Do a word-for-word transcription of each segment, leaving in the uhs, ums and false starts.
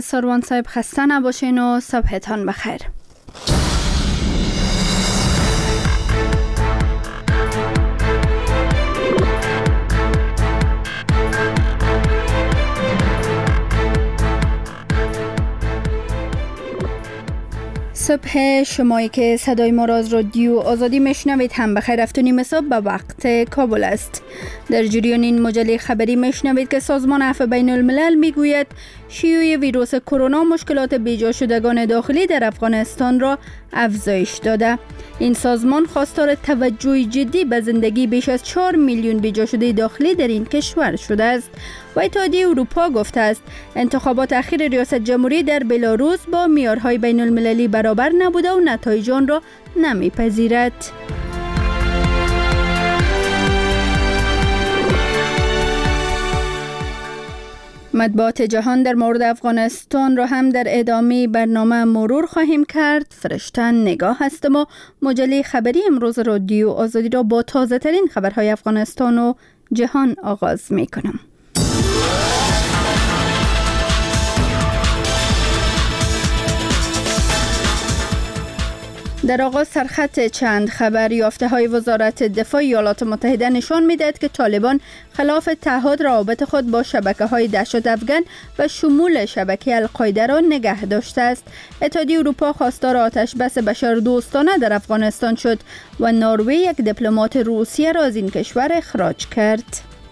سروان صاحب خسته نباشین و صبحتان بخیر. صبح شمایی که صدای ما را از رادیو آزادی میشنوید هم بخیر. هفت و نیم صبح به وقت کابل است. در جریان این مجله خبری میشنوید که سازمان عفو بین الملل میگوید شیوع ویروس کرونا مشکلات بیجا شدگان داخلی در افغانستان را افزایش داده. این سازمان خواستار توجه جدی به زندگی بیش از چهار میلیون بیجا شده داخلی در این کشور شده است. و اتحادیه اروپا گفته است انتخابات اخیر ریاست جمهوری در بلاروس با معیارهای بین المللی برابر نبوده و نتایج آن را نمیپذیرد. مطبوعات جهان در مورد افغانستان را هم در ادامه برنامه مرور خواهیم کرد. فرشته نگاه هستم و مجله خبری امروز رادیو آزادی را با تازه ترین خبرهای افغانستان و جهان آغاز می کنم. در آغاز سرخط چند خبر. یافته های وزارت دفاع ایالات متحده نشان می‌دهد که طالبان خلاف تعهد روابط خود با شبکه‌های دهشت افغان و شمول شبکه القاعده را نگه داشته است. اتحادیه اروپا خواستار آتش بس بشردوستانه در افغانستان شد و نروژ یک دیپلمات روسیه را از این کشور اخراج کرد.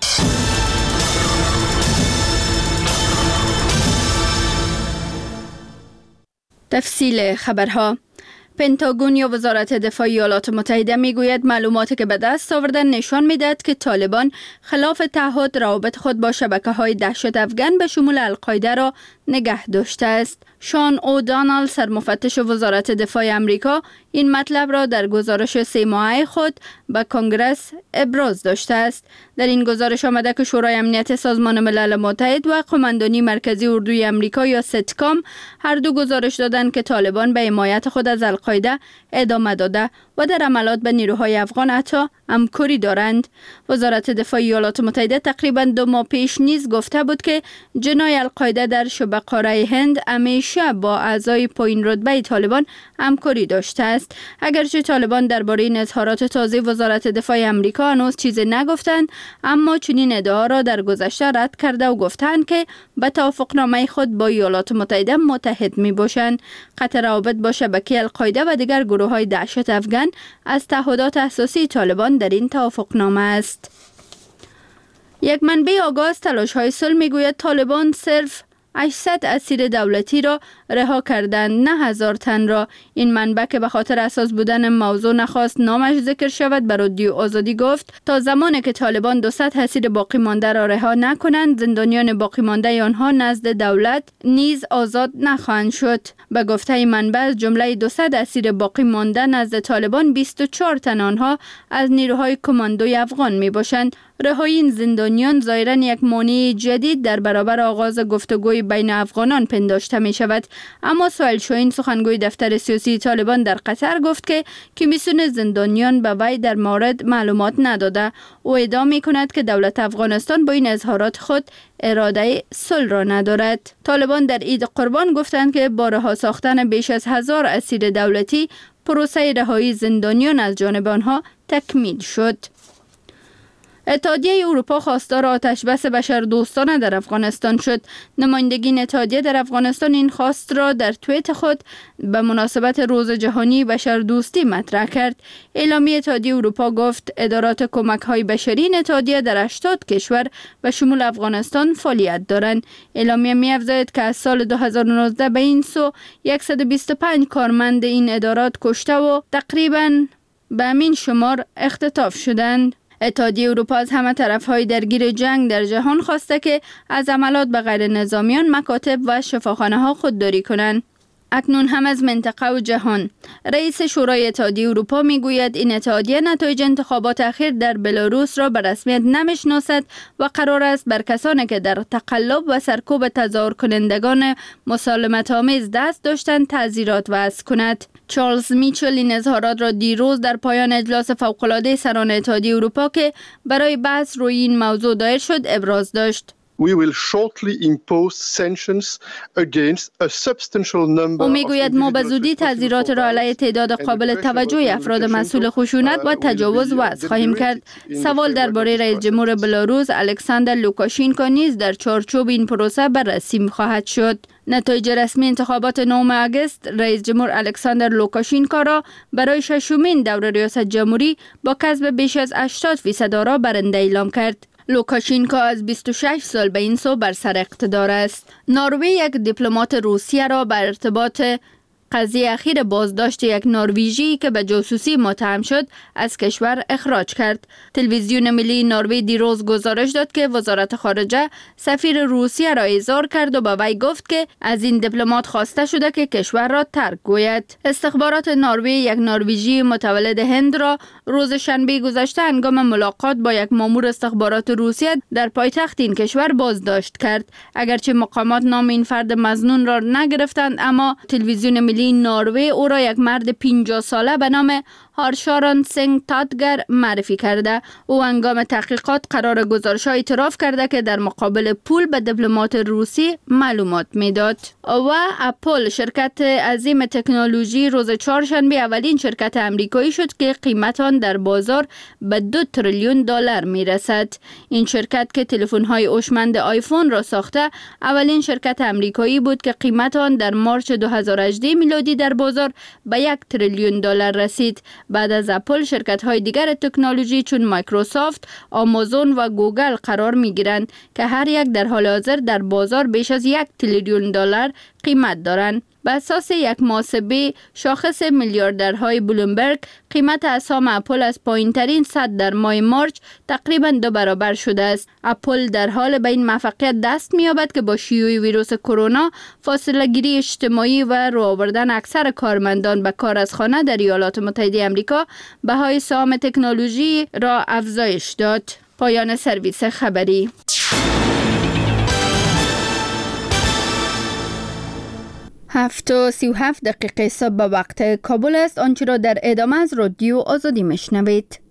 تفصیل خبرها. پنتاگون یا وزارت دفاع ایالات متحده میگوید معلوماتی که به دست آوردن نشان میدهد که طالبان خلاف تعهد روابط خود با شبکه‌های دهشت افغان به شمول القاعده را نگه داشته است. شان او دانال سرمفتش وزارت دفاع امریکا این مطلب را در گزارش سه ماهه خود به کنگره ابراز داشته است. در این گزارش آمده که شورای امنیت سازمان ملل متحد و قماندانی مرکزی اردوی امریکا یا ستکام هر دو گزارش دادند که طالبان به حمایت خود از القاعده ادامه داده و در عملیات به نیروهای افغان حتی همکاری دارند. وزارت دفاع ایالات متحده تقریبا دو ماه پیش نیز گفته بود که جنای القاعده در شبه قاره هند همیشه با اعضای پایین رتبه طالبان همکاری داشته است. اگرچه طالبان درباره این اظهارات تازه وزارت دفاع امریکا هنوز چیزی نگفتند، اما چنین ادعا را در گذشته رد کرده و گفتند که به توافقنامه خود با ایالات متحده متحد می باشند. قطع روابط با شبکه القاعده و دیگر گروه‌های دهشت افغان از تعهدات اساسی طالبان در این توافقنامه است. یک منبع آگاه از تلاش‌های صلح میگوید طالبان صرف هشتصد اسیر دولتی را رها کردند، نه هزار تن را. این منبع که به خاطر اساس بودن موضوع نخواست نامش ذکر شود به رادیو آزادی گفت تا زمانی که طالبان دویست اسیر باقی مانده را رها نکنند زندانیان باقی مانده آنها نزد دولت نیز آزاد نخواهند شد. به گفته منبع از جمله دویست اسیر باقی مانده نزد طالبان بیست و چهار تن آنها از نیروهای کماندوی افغان می باشند. رهایی این زندانیان ظاهراً یک مانع جدید در برابر آغاز گفتگوی بین افغانان پنداشته می شود. اما سهیل شاهین سخنگوی دفتر سیاسی طالبان در قطر گفت که کمیسیون زندانیان به وی در مورد معلومات نداده. او ادعا می کند که دولت افغانستان با این اظهارات خود اراده صلح را ندارد. طالبان در عید قربان گفتند که با رها ساختن بیش از هزار اسیر دولتی پروسه رهایی زندانیان از جانب آنها تکمیل شد. اتحادیه اروپا خواستار آتش بس بشردوستانه در افغانستان شد. نمایندگی اتحادیه در افغانستان این خواست را در توییت خود به مناسبت روز جهانی بشردوستی مطرح کرد. اعلامیه اتحادیه اروپا گفت ادارات کمک‌های بشری این اتحادیه در هشتاد کشور و شمول افغانستان فعالیت دارند. اعلامیه می‌افزاید که از سال دو هزار و نوزده به این سو صد و بیست و پنج کارمند این ادارات کشته و تقریباً به همین شمار اختطاف شدند. اتحادیه اروپا از همه طرف‌های درگیر جنگ در جهان خواسته که از عملیات به غیر نظامیان مکاتب و شفاخانه‌ها خودداری کنند. اکنون هم از منطقه و جهان. رئیس شورای اتحادیه اروپا میگوید این اتحادیه نتایج انتخابات اخیر در بلاروس را به رسمیت نمیشناسد و قرار است بر کسانی که در تقلب و سرکوب تظاهر کنندگان مسالمت آمیز دست داشتند تعزیرات وضع کند. چارلز میچل این اظهارات را دیروز در پایان اجلاس فوق‌العاده سران اتحادیه اروپا که برای بحث روی این موضوع دایر شد ابراز داشت. we will shortly impose sanctions against a substantial number. او میگوید ما به زودی تعزیرات را علیه تعداد قابل توجهی افراد مسئول خشونت و تجاوز وضع خواهیم کرد. سوال درباره رئیس جمهور بلاروس الکساندر لوکاشینکو نیز در چارچوب این پروسه بررسی خواهد شد. نتایج رسمی انتخابات نهم آگوست رئیس جمهور الکساندر لوکاشینکو را برای ششمین دور ریاست جمهوری با کسب بیش از هشتاد فیصد آرا برنده اعلام کرد. لوکاشینکو از بیست و شش سال به این سو بر سر اقتدار است. نروژ یک دیپلمات روسیه را بر ارتباط قضیه اخیر بازداشت یک نروژی که به جاسوسی متهم شد از کشور اخراج کرد. تلویزیون ملی نروژ دیروز گزارش داد که وزارت خارجه سفیر روسیه را احضار کرد و به وی گفت که از این دیپلمات خواسته شده که کشور را ترک گوید. استخبارات نروژ یک نروژی متولد هند را روز شنبه گذشته هنگام ملاقات با یک مامور استخبارات روسیه در پایتخت این کشور بازداشت کرد. اگرچه مقامات نام این فرد مظنون را نگرفتند، اما تلویزیون ملی نروژ او را یک مرد پنجاه ساله به نام هارشاران سنگ تادگر معرفی کرده. او هنگام تحقیقات قرار گزارش‌ها اعتراف کرده که در مقابل پول به دیپلمات روسی معلومات میداد. و اپل شرکت عظیم تکنولوژی روز چهارشنبه اولین شرکت امریکایی شد که قیمت آن در بازار به دو تریلیون دلار میرسد. این شرکت که تلفن‌های هوشمند آیفون را ساخته اولین شرکت امریکایی بود که قیمت آن در مارچ دو هزار و هجده میلادی در بازار به یک تریلیون دلار رسید. بعد از اپل شرکت‌های دیگر تکنولوژی چون مایکروسافت، آمازون و گوگل قرار می‌گیرند که هر یک در حال حاضر در بازار بیش از یک تریلیون دلار قیمت دارند. بر اساس یک محاسبه شاخص میلیاردرهای بلومبرگ، قیمت اسهم اپل از پایین‌ترین سطح در ماه مارچ تقریباً دو برابر شده است. اپل در حال به این موفقیت دست می‌یابد که با شیوع ویروس کرونا، فاصله گیری اجتماعی و رو آوردن اکثر کارمندان به کار از خانه در ایالات متحده آمریکا، بهای سهام تکنولوژی را افزایش داد. پایان سرویس خبری. هفت و سی و هفت دقیقه صبح به وقت کابل است. آنچه را در ادامه از رادیو آزادی میشنوید.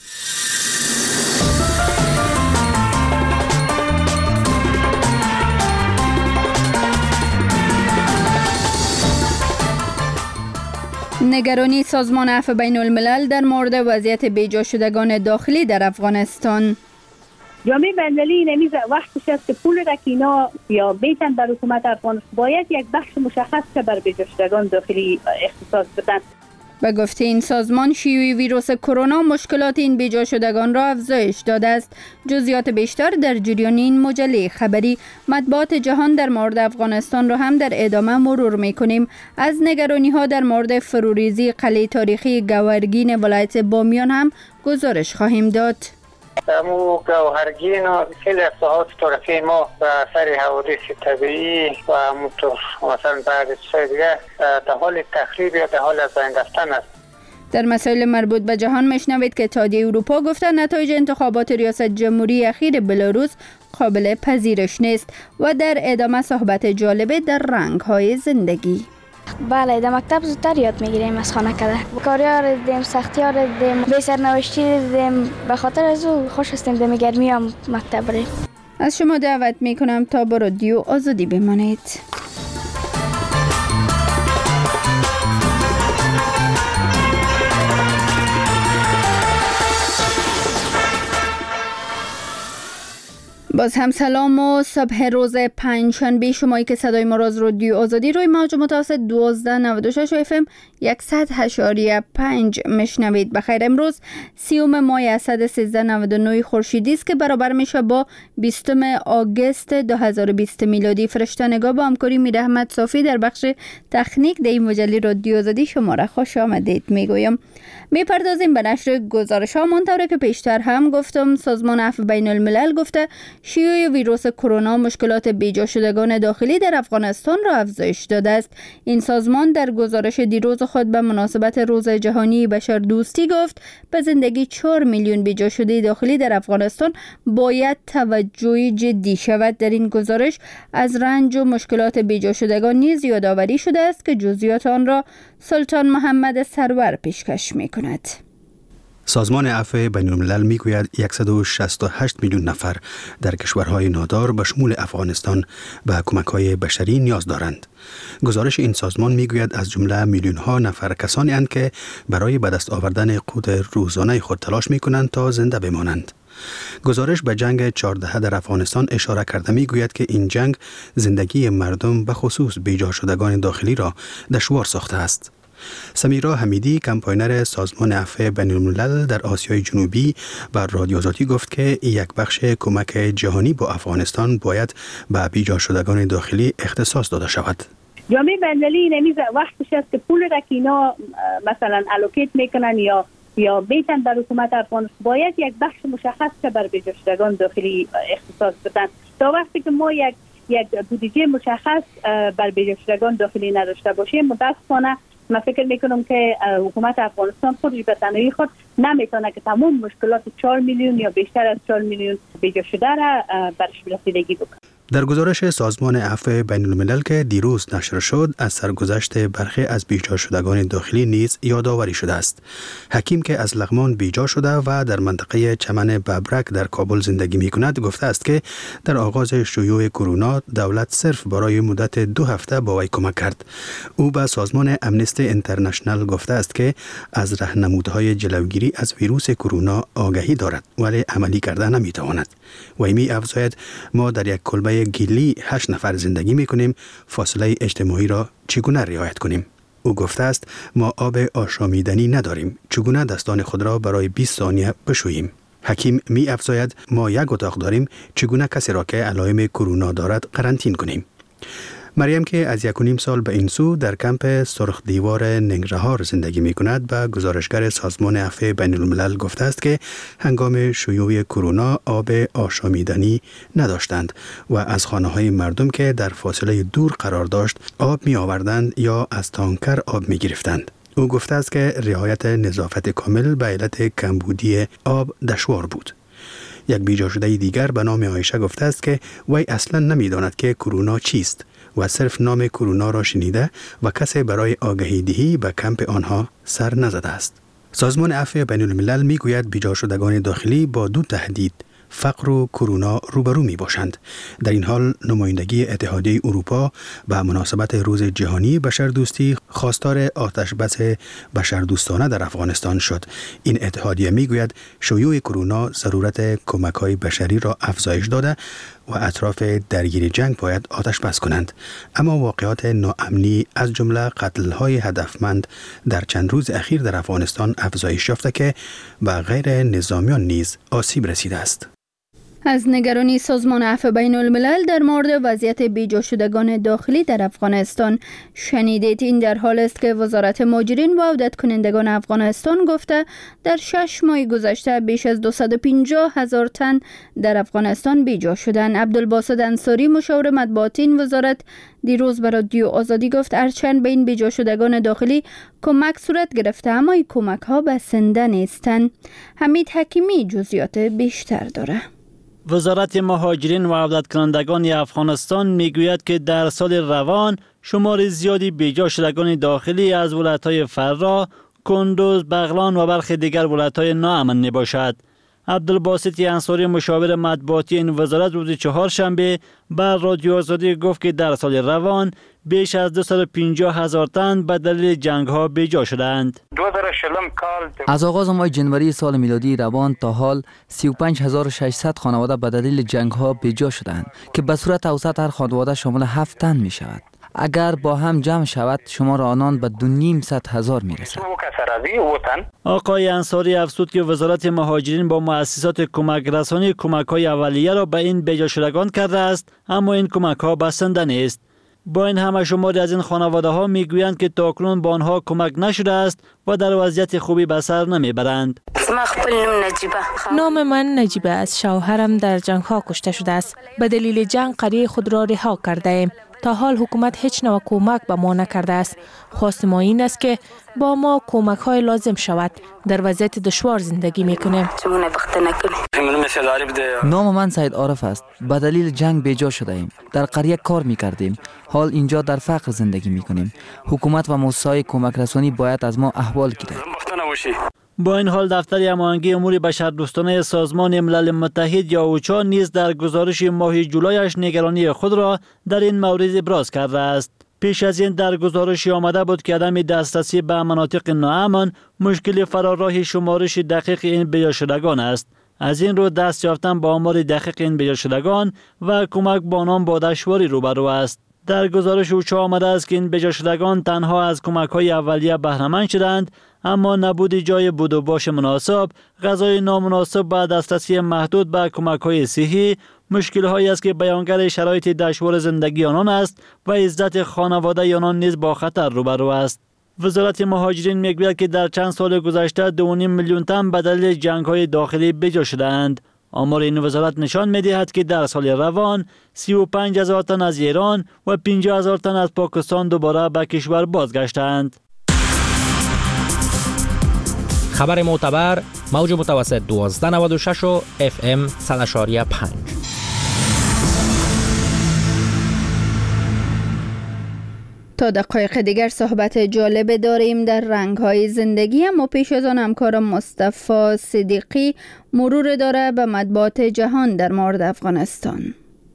نگرانی سازمان عفو بین الملل در مورد وضعیت بیجا شدگان داخلی در افغانستان. جامعه بین‌المللی نمیز وقتش است که پول را که اینا یا بیتن بر حکومت افغانستان باید یک بخش مشخص که بر بیجا شدگان داخلی اختصاص بدن. به گفته این سازمان، شیوع ویروس کرونا مشکلات این بیجا شدگان را افزایش داده است. جزئیات بیشتر در جریان این مجله خبری. مطبوعات جهان در مورد افغانستان را هم در ادامه مرور می‌کنیم. از نگرانی ها در مورد فروریزی قلعه تاریخی گوهرگین ولایت بامیان هم گزارش خواهیم داد. امو گوهرگین و خیلی اصلاحات تاریخی ما به اثر حوادث طبیعی و همونطور مثلا بعد چیزهای دیگه در حال تخریب یا در حال از بین رفتن است. در مسائل مربوط به جهان میشنوید که اتحادیه اروپا گفته نتایج انتخابات ریاست جمهوری اخیر بلاروس قابل پذیرش نیست. و در ادامه صحبت جالب در رنگ‌های زندگی. بله، در مکتب زودتر یاد میگیریم از خانه کده. کاریا رو دیدیم، سختی‌ها رو دیدیم، بی سرنوشتی دیدیم. به خاطر از او خوش هستیم در گرمی هم مکتب بریم. از شما دعوت میکنم تا با رادیو آزادی بمانید. باز هم سلام و صبح روز پنجشنبه. شمایی که صدای ما را از رادیو آزادی روی موج متوسط دوازده نود و شش اف ام صد و هشت و پنج میشنوید. بخیر. امروز سیوم ماه اسد سیزده نود و نه خورشیدی است که برابر میشه با بیستم آگوست دو هزار و بیست میلادی. فرشته نگاه با همکاری میر احمد صافی در بخش تکنیک در این مجله رادیو آزادی شما را خوش آمدید میگویم. میپردازیم به نشر گزارش ها. منطوری که پیشتر هم گفتم، سازمان عفو بین الملل گفته شیوع ویروس کرونا مشکلات بیجا شدگان داخلی در افغانستان را افزایش داده است. این سازمان در گزارش دیروز خود به مناسبت روز جهانی بشردوستی گفت به زندگی چهار میلیون بیجا شده داخلی در افغانستان باید توجه جدی شود. در این گزارش از رنج و مشکلات بیجا شدگان نیز یادآوری شده است که جزئیات آن را سلطان محمد سرور پیشکش می‌کند. سازمان عفو بین الملل میگوید صد و شصت و هشت میلیون نفر در کشورهای نادار به شمول افغانستان به کمک‌های بشری نیاز دارند. گزارش این سازمان میگوید از جمله میلیون ها نفر کسانی اند که برای به دست آوردن قوت روزانه خود تلاش میکنند تا زنده بمانند. گزارش به جنگ چهارده در افغانستان اشاره کرده میگوید که این جنگ زندگی مردم به خصوص بیجا شدگان داخلی را دشوار ساخته است. سمیرا حمیدی کمپاینر سازمان عفو بین الملل در آسیای جنوبی بر رادیو آزادی گفت که یک بخش کمک جهانی با افغانستان باید به بیجا شدگان داخلی اختصاص داده شود. جامعه بین‌المللی نمیز وقتش است که پول را که اینا مثلا الوکیت میکنن یا یا بیتن در حکومت افغانستان باید یک بخش مشخص که بر بیجا شدگان داخلی اختصاص بدن. تا وقتی که ما یک یک بودجه مشخص بر بیجا شدگان داخلی نداشته باشیم متاسفانه من فکر میکنم که حکومت افغانستان خودش به تنهایی خود نمیتونه که تمام مشکلات چهار میلیون یا بیشتر از چهار میلیون بیجا شده را برش رسیدگی بکنه. در گزارش سازمان عفو بین الملل که دیروز نشر شد از سرگذشت برخی از بیجا شدگان داخلی نیز یادآوری شده است. حکیم که از لغمان بیجا شده و در منطقه چمن ببرک در کابل زندگی می کند گفته است که در آغاز شیوع کرونا دولت صرف برای مدت دو هفته با وی کمک کرد. او به سازمان امنستی اینترنشنال گفته است که از راهنمودهای جلوگیری از ویروس کرونا آگاهی دارد ولی عملی کرده نمی تواند. وی می افزاید ما در یک کلبه گیلی هشت نفر زندگی می کنیم، فاصله اجتماعی را چگونه رعایت کنیم؟ او گفته است ما آب آشامیدنی نداریم، چگونه دستان خود را برای بیست ثانیه بشوییم؟ حکیم می افزاید ما یک اتاق داریم، چگونه کسی را که علائم کرونا دارد قرنطین کنیم؟ مریم که از یک و نیم سال به این سو در کمپ سرخ دیوار ننگرهار زندگی می کند به گزارشگر سازمان عفو بین الملل گفته است که هنگام شیوع کرونا آب آشامیدنی نداشتند و از خانه های مردم که در فاصله دور قرار داشت آب می آوردند یا از تانکر آب می گرفتند. او گفته است که رعایت نظافت کامل به علت کمبودی آب دشوار بود. یک بیجا شده دیگر به نام عایشه گفته است که وی اصلا نمیداند که کرونا چیست و صرف نام کرونا را شنیده و کسی برای آگاهی دهی به کمپ آنها سر نزده است. سازمان عفو بین الملل می گوید بیجا شدگان داخلی با دو تهدید فقر و کرونا روبرو می باشند. در این حال نمایندگی اتحادیه اروپا به مناسبت روز جهانی بشردوستی خواستار آتش بس بشردوستانه در افغانستان شد. این اتحادیه می گوید شیوع کرونا ضرورت کمک‌های بشری را افزایش داده و اطراف درگیر جنگ باید آتش بس کنند. اما واقعات ناامنی از جمله قتل‌های هدفمند در چند روز اخیر در افغانستان افزایش یافته که به غیر نظامیان نیز آسیب رسیده است. از نگرانی سازمان عفو بین الملل در مورد وضعیت بیجا شدگان داخلی در افغانستان شنیدید. این در حال است که وزارت مهاجرین و عودت کنندگان افغانستان گفته در شش ماه گذشته بیش از دویست و پنجاه هزار تن در افغانستان بیجا شدند. عبدالباسط انصاری مشاور مطبوعاتی این وزارت دیروز به رادیو آزادی گفت هرچند به این بیجا شدگان داخلی کمک صورت گرفته اما این کمک ها بسنده نیستند. حمید حکیمی جزئیات بیشتر داره. وزارت مهاجرین و عودت کنندگان افغانستان میگوید که در سال روان شمار زیادی بیجا شدگان داخلی از ولایت‌های فرا، کندوز، بغلان و برخی دیگر ولایت‌های ناامن میباشد. عبدالباسط انصاری مشاور مطبوعاتی این وزارت روز چهارشنبه بر رادیو آزادی گفت که در سال روان بیش از دویست و پنجاه هزار تن به دلیل جنگ ها بیجا شدند. از آغاز ماه جنوری سال میلادی روان تا حال سی و پنج هزار و ششصد خانواده به دلیل جنگ ها بیجا شدند که به صورت اوسط هر خانواده شامل هفت تن می شود. اگر با هم جمع شود شمار آنان به دو نیم صد هزار می رسد. آقای انصاری افزود که وزارت مهاجرین با مؤسسات کمک رسانی کمک های اولیه را به این بیجا شدگان کرده است اما این کمک ها بسنده نیست. با این همه شماری از این خانواده ها می گویند که تاکنون با آنها کمک نشده است و در وضعیت خوبی به سر نمی برند. نام من نجیبه است. شوهرم در جنگ ها کشته شده است. به دلیل جنگ قریه خود را رها کرده ایم. تا حال حکومت هیچ نوع کمک به ما نکرده است. خواست ما این است که با ما کمک های لازم شود. در وضعیت دشوار زندگی می کنیم. نام من سید عارف است. به دلیل جنگ بیجا شده ایم. در قریه کار می کردیم. حال اینجا در فقر زندگی می کنیم. حکومت و مؤسسه‌های کمک رسانی باید از ما احوال گیرد. با این حال دفتر هماهنگی امور بشردوستانه سازمان ملل متحد یا اوچا نیز در گزارش ماه جولایش نگرانی خود را در این مورد ابراز کرده است. پیش از این در گزارش آمده بود که عدم دسترسی به مناطق ناامن مشکل فراراه شمارش دقیق این بیاشدگان است. از این رو دست یافتن با آمار دقیق این بیاشدگان و کمک با آنان با دشواری روبرو است. در گزارش اوچا آمده است که این بیاشدگان تنها از کمک‌های اولیه بهره‌مند شدند، اما نبود جای بود و باش مناسب، غذای نامناسب و دسترسی محدود به کمک‌های صحی مشکل‌هایی است که بیانگر شرایط دشوار زندگی آنان است و عزت خانواده آنان نیز با خطر روبرو است. وزارت مهاجرین میگوید که در چند سال گذشته دو و نیم میلیون تن به دلیل جنگ‌های داخلی بجا شدند. آمار این وزارت نشان می‌دهد که در سال روان سی و پنج هزار تن از ایران و پنجاه هزار تن از پاکستان دوباره به کشور بازگشتند. خبر معتبر موج متوسط دوازده نود و شش و اف ام صد و پنج. تا دقایق دیگر صحبت جالب داریم در رنگ‌های زندگی، اما پیش از آن همکارم مصطفی صدیقی مرور داره به مطبوعات جهان در مورد افغانستان.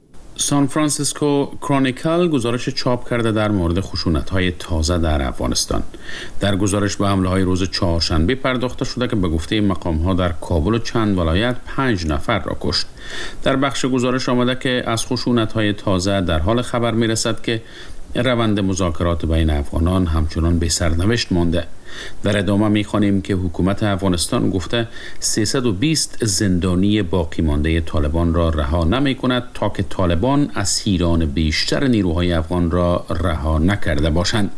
سان فرانسیسکو کرونیکل گزارش چاپ کرده در مورد خشونت‌های تازه در افغانستان. در گزارش به حمله‌های روز چهارشنبه پرداخته شده که به گفته مقام‌ها در کابل و چند ولایت پنج نفر را کشت. در بخش گزارش آمده که از خشونت‌های تازه در حال خبر می‌رسد که روند مذاکرات بین افغانان همچنان به سرنوشت مانده. در ادامه می‌خوانیم که حکومت افغانستان گفته سیصد و بیست زندانی باقی مانده طالبان را رها نمی‌کند تا که طالبان اسیران بیشتر نیروهای افغان را رها نکرده باشند.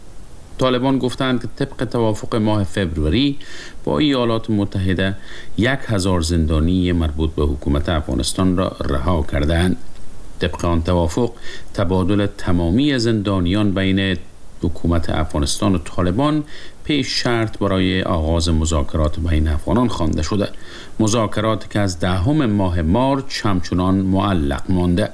طالبان گفتند که طبق توافق ماه فوریه با ایالات متحده یک هزار زندانی مربوط به حکومت افغانستان را رها کردند. طبق آن توافق تبادل تمامی زندانیان بین حکومت افغانستان و طالبان پیش شرط برای آغاز مذاکرات بین افغانان خوانده شده. مذاکرات که از دهم ماه مارچ همچنان معلق مانده.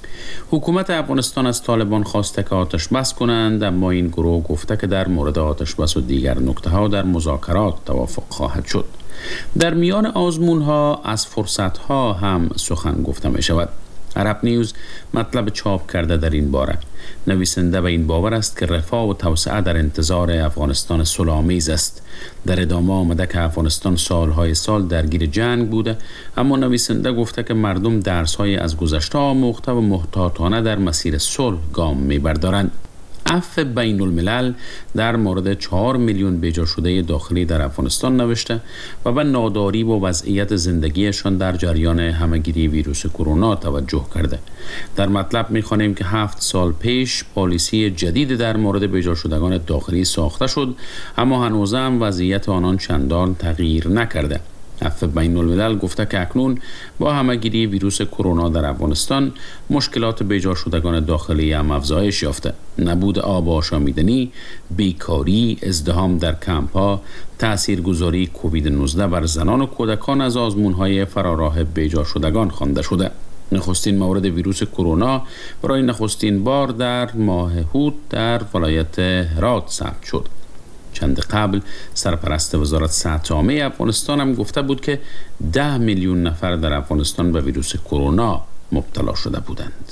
حکومت افغانستان از طالبان خواسته که آتش بس کنند، اما این گروه گفته که در مورد آتش بس و دیگر نکته ها در مذاکرات توافق خواهد شد. در میان آزمون ها از فرصت ها هم سخن گفته می شود. عرب نیوز مطلب چاپ کرده در این باره. نویسنده به این باور است که رفاه و توسعه در انتظار افغانستان صلح‌آمیز است. در ادامه آمده که افغانستان سالهای سال درگیر جنگ بوده، اما نویسنده گفته که مردم درس‌های از گذشته آموخته و محتاطانه در مسیر صلح گام می‌بردارند. عفو بین الملل در مورد چهار میلیون بیجا شده داخلی در افغانستان نوشته و به ناداری و وضعیت زندگیشان در جریان همهگیری ویروس کرونا توجه کرده. در مطلب می‌خوانیم که هفت سال پیش پالیسی جدید در مورد بیجا شدگان داخلی ساخته شد، اما هنوز هم وضعیت آنان چندان تغییر نکرده. عفو بین الملل گفته که اکنون با همهگیری ویروس کرونا در افغانستان مشکلات بیجا شدگان داخلی هم افزایش یافته. نبود آب آشامیدنی، بیکاری، ازدحام در کمپ‌ها، تاثیرگذاری کووید نوزده بر زنان و کودکان از آزمون‌های فراراه بیجا شدگان خوانده شده. نخستین مورد ویروس کرونا برای نخستین بار در ماه هود در ولایت هرات ثبت شد. چند قبل سرپرست وزارت صحت عامه افغانستان هم گفته بود که ده میلیون نفر در افغانستان به ویروس کرونا مبتلا شده بودند.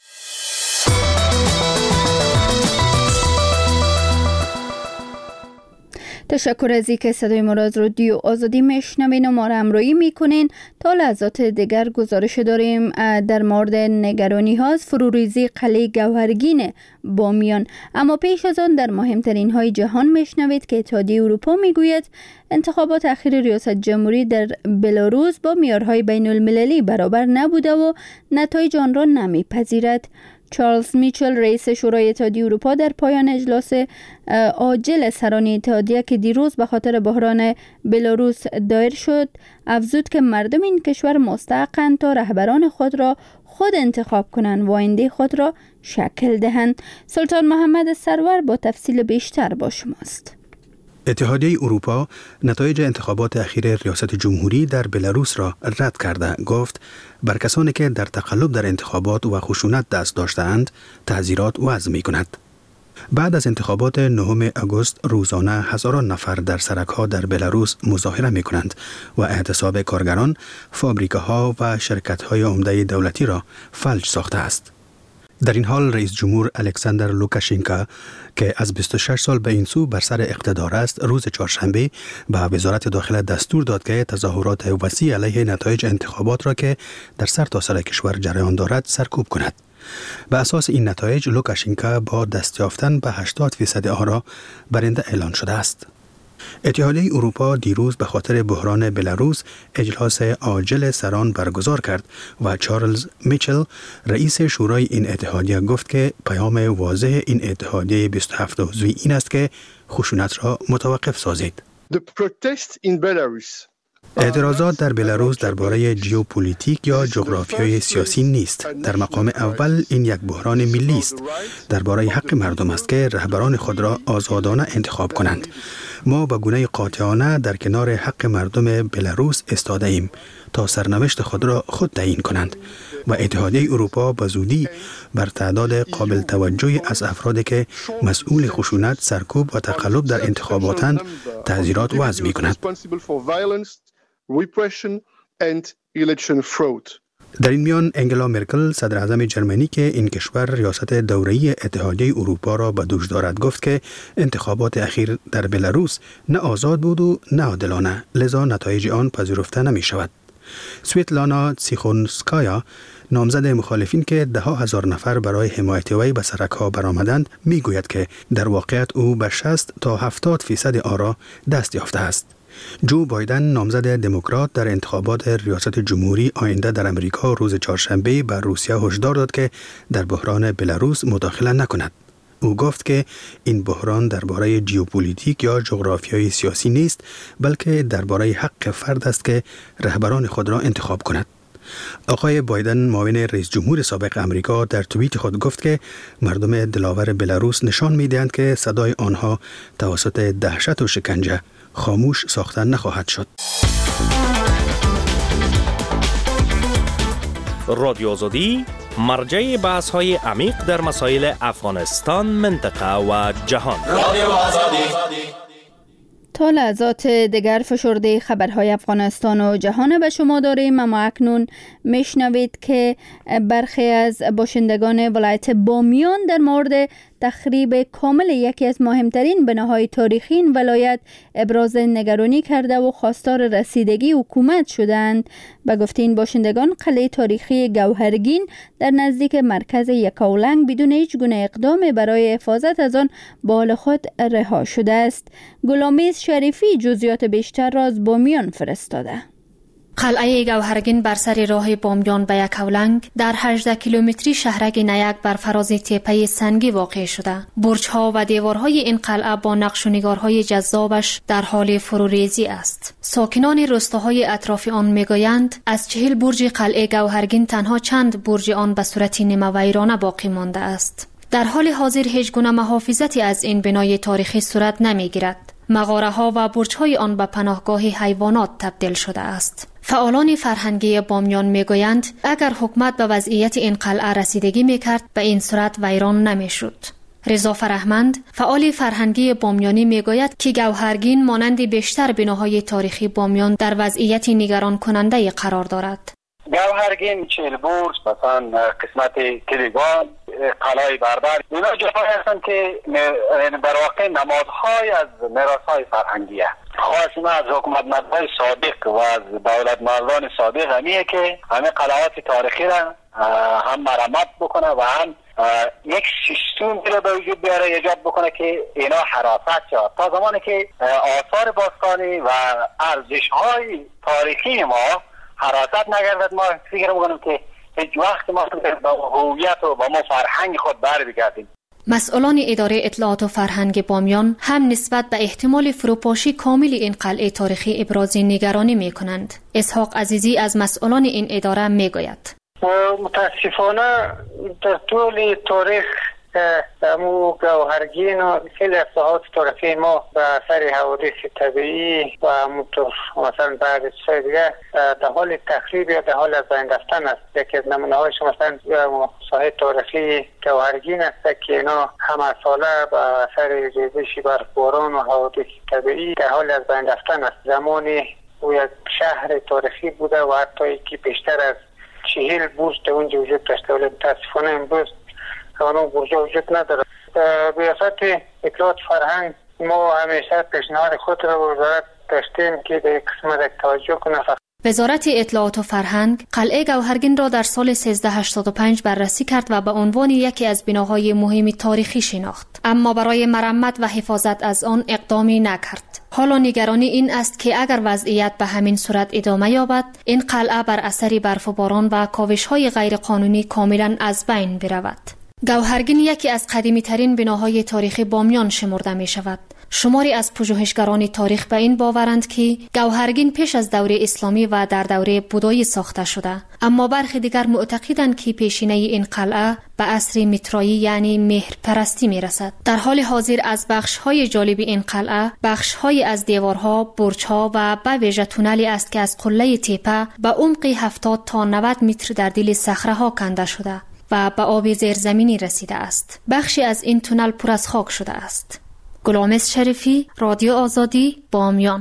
تشکر از اینکه صدای ما را از رادیو آزادی میشنوین و ما را همراهی میکنین. تا لحظات دیگر گزارش داریم در مورد نگرانی ها از فروریزی قلعه گوهرگین بامیان. اما پیش از آن در مهمترین های جهان میشنوید که اتحادیه اروپا میگوید انتخابات اخیر ریاست جمهوری در بلاروس با معیارهای بین المللی برابر نبوده و نتایج آن را نمیپذیرد. چارلز میچل رئیس شورای اتحادیه اروپا در پایان اجلاس عاجل سران اتحادیه که دیروز به خاطر بحران بلاروس دایر شد افزود که مردم این کشور مستحقند تا رهبران خود را خود انتخاب کنند و آینده خود را شکل دهند. سلطان محمد سرور با تفصیل بیشتر با شماست. اتحادیه اروپا نتایج انتخابات اخیر ریاست جمهوری در بلاروس را رد کرده. گفت بر کسانی که در تقلب در انتخابات و خشونت دست داشته‌اند تعزیرات وضع می کند. بعد از انتخابات نهم آگوست روزانه هزاران نفر در سرک‌ها در بلاروس مظاهره می‌کنند و اعتصاب کارگران، فابریکه‌ها و شرکت‌های عمده دولتی را فلج ساخته است. در این حال رئیس جمهور الکساندر لوکاشنکا که از بیست و شش سال به این سو بر سر اقتدار است، روز چهارشنبه به وزارت داخله دستور داد که تظاهرات وسیع علیه نتایج انتخابات را که در سرتاسر کشور جریان دارد سرکوب کند. به اساس این نتایج لوکاشنکا با دست یافتن به هشتاد فیصد آرا برنده اعلان شده است. اتحادیه اروپا دیروز به خاطر بحران بلاروس اجلاس عاجل سران برگزار کرد و چارلز میچل رئیس شورای این اتحادیه گفت که پیام واضح این اتحادیه بیست و هفت عضوی این است که خشونت را متوقف سازید. The protest in Belarus اعتراضات در بلاروس درباره ژئوپلیتیک یا جغرافیای سیاسی نیست. در مقام اول این یک بحران ملی است. درباره حق مردم است که رهبران خود را آزادانه انتخاب کنند. ما به گونه قاطعانه در کنار حق مردم بلاروس ایستاده ایم تا سرنوشت خود را خود تعیین کنند و اتحادیه اروپا به زودی بر تعداد قابل توجهی از افرادی که مسئول خشونت، سرکوب و تقلب در انتخاباتند تعزیرات وضع می کند. در این میان انگلا مرکل صدر اعظم جرمنی که این کشور ریاست دوره‌ای اتحادیه اروپا را به دوش دارد گفت که انتخابات اخیر در بلاروس نه آزاد بود و نه عادلانه، لذا نتایج آن پذیرفته نمی شود. سویتلانا تیخونسکایا نامزد مخالفین که ده ها هزار نفر برای حمایت وی به سرک‌ها برآمدند میگوید که در واقعیت او به شصت تا هفتاد فیصد آرا دست یافته است. جو بایدن نامزد دموکرات در انتخابات ریاست جمهوری آینده در امریکا روز چهارشنبه به روسیه هشدار داد که در بحران بلاروس مداخله نکند. او گفت که این بحران درباره ژئوپلیتیک یا جغرافیای سیاسی نیست، بلکه درباره حق فرد است که رهبران خود را انتخاب کند. آقای بایدن معاون رئیس جمهور سابق امریکا در توییت خود گفت که مردم دلاور بلاروس نشان می‌دهند که صدای آنها توسط دهشت و شکنجه خاموش ساختن نخواهد شد. رادیو آزادی مرجع بحث‌های عمیق در مسائل افغانستان، منطقه و جهان. رادیو آزادی. تا لحظات دیگر فشرده خبرهای افغانستان و جهان به شما داریم، اما اکنون میشنوید که برخی از باشندگان ولایت بامیان در مورد تخریب کامل یکی از مهمترین بناهای تاریخی این ولایت ابراز نگرانی کرده و خواستار رسیدگی حکومت شدند. به گفته این باشندگان، قلعه تاریخی گوهرگین در نزدیک مرکز یکاولنگ بدون هیچ گونه اقدام برای حفاظت از آن به حال خود رها شده است. گلامیز شریفی جزئیات بیشتر را از بامیان فرستاده. قلعه گوهرگین بر سر راه بامیان به یکاولنگ در هجده کیلومتری شهرک نیک بر فراز تپه سنگی واقع شده. برج‌ها و دیوارهای این قلعه با نقش و نگارهای جذابش در حال فروریزی است. ساکنان روستاهای اطراف آن میگویند از چهل برج قلعه گوهرگین تنها چند برج آن به صورت نیمه ویرانه باقی مانده است. در حال حاضر هیچ گونه محافظتی از این بنای تاریخی صورت نمیگیرد. مغاره ها و برج های آن به پناهگاه حیوانات تبدیل شده است. فعالان فرهنگی بامیان میگویند اگر حکومت به وضعیت این قلعه رسیدگی میکرد به این صورت ویران نمیشد. رضا فرهمند فعال فرهنگی بامیانی میگوید که گوهرگین مانند بیشتر بناهای تاریخی بامیان در وضعیت نگران کننده قرار دارد. گوهرگین، چهل برج، مثلا قسمت کلیگان، قلعه بربر، اینا جاهایی هستند که در واقع نمادهای از میراث‌های فرهنگی است. خواهش ما از حکومت مردهای سابق و از دولت مردان سابق همیه که همه قلعات تاریخی را هم مرمت بکنه و هم یک سیستم را به وجود بیاره، ایجاد بکنه که اینا حراست شد تا زمانی که آثار باستانی و ارزش‌های تاریخی ما حراست نگردد. ما فکر می‌کنم که هیچ وقت ما به هویت و با ما فرهنگ خود بر بگردیم. مسئولان اداره اطلاعات و فرهنگ بامیان هم نسبت به احتمال فروپاشی کامل این قلعه تاریخی ابراز نگرانی می‌کنند. اسحاق عزیزی از مسئولان این اداره می‌گوید: متاسفانه در طول تاریخ که دمو گوهرگین و خیلی اصلاحات طرفی ما به اثر حوادث طبیعی و موتور مثلا بعد از چیزهای دیگه در حال تخریب یا در حال از بین رفتن است. یکی از نمونه هایش مثلا ساحه تاریخی گوهرگین است که اینا همه ساله به اثر ریزش برفباران و حوادث طبیعی در حال از بین رفتن است. زمانی او یک شهر تاریخی بوده و حتی که بیشتر از چهل برج در اونجا وجود داشته، ولی متاسفانه امروز قانون برج وجود نداره. ریاست اطلاعات فرهنگ ما همیشه پیشنهاد خود را به وزارت داشتیم که به قسمت توجه کنه. وزارت اطلاعات و فرهنگ قلعه گوهرگین را در سال سیزده هشتاد و پنج بررسی کرد و به عنوان یکی از بناهای مهم تاریخی شناخت، اما برای مرمت و حفاظت از آن اقدامی نکرد. حالا نگرانی این است که اگر وضعیت به همین صورت ادامه یابد، این قلعه بر اثر برف و باران و کاوش‌های غیرقانونی کاملا از بین برود. گوهرگین یکی از قدیمی ترین بناهای تاریخی بامیان شمرده می شود. شماری از پژوهشگران تاریخ به این باورند که گوهرگین پیش از دوره اسلامی و در دوره بودایی ساخته شده، اما برخی دیگر معتقدند که پیشینه این قلعه به عصر میترایی یعنی مهر پرستی می رسد. در حال حاضر از بخش‌های جالب این قلعه، بخش‌های از دیوارها، برج‌ها و به ویژه تونلی است که از قله تپه به عمق هفتاد تا نود متر در دل صخره‌ها کنده شده و به آب زیرزمینی رسیده است. بخشی از این تونل پر از خاک شده است. گلامس شریفی، رادیو آزادی، بامیان.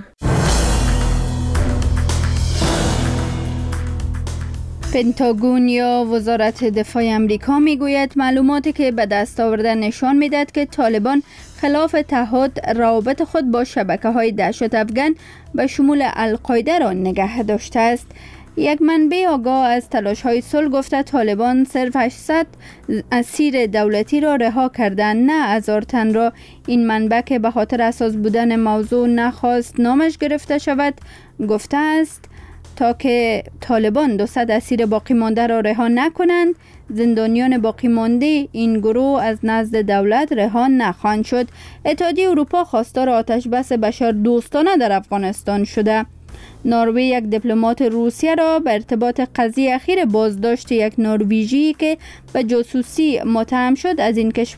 پنتاگون یا وزارت دفاع امریکا میگوید معلوماتی که به دست آورده نشان میدهد که طالبان خلاف تعهد روابط خود با شبکه‌های دهشت افغان به شمول القاعده را نگه داشته است. یک منبع آگاه از تلاش‌های صلح گفته طالبان صرف هشتصد اسیر دولتی را رها کردند، نه هزار تن را. این منبع که به خاطر اساس بودن موضوع نخواست نامش گرفته شود گفته است تا که طالبان دویست اسیر باقی مانده را رها نکنند، زندانیان باقی مانده این گروه از نزد دولت رها نخواهند شد. اتحادیه اروپا خواستار آتش بس بشر دوستانه در افغانستان شده. نروژ یک دیپلمات روسیه را به ارتباط قضیه اخیر بازداشت یک نروژی که به جاسوسی متهم شد از این کشور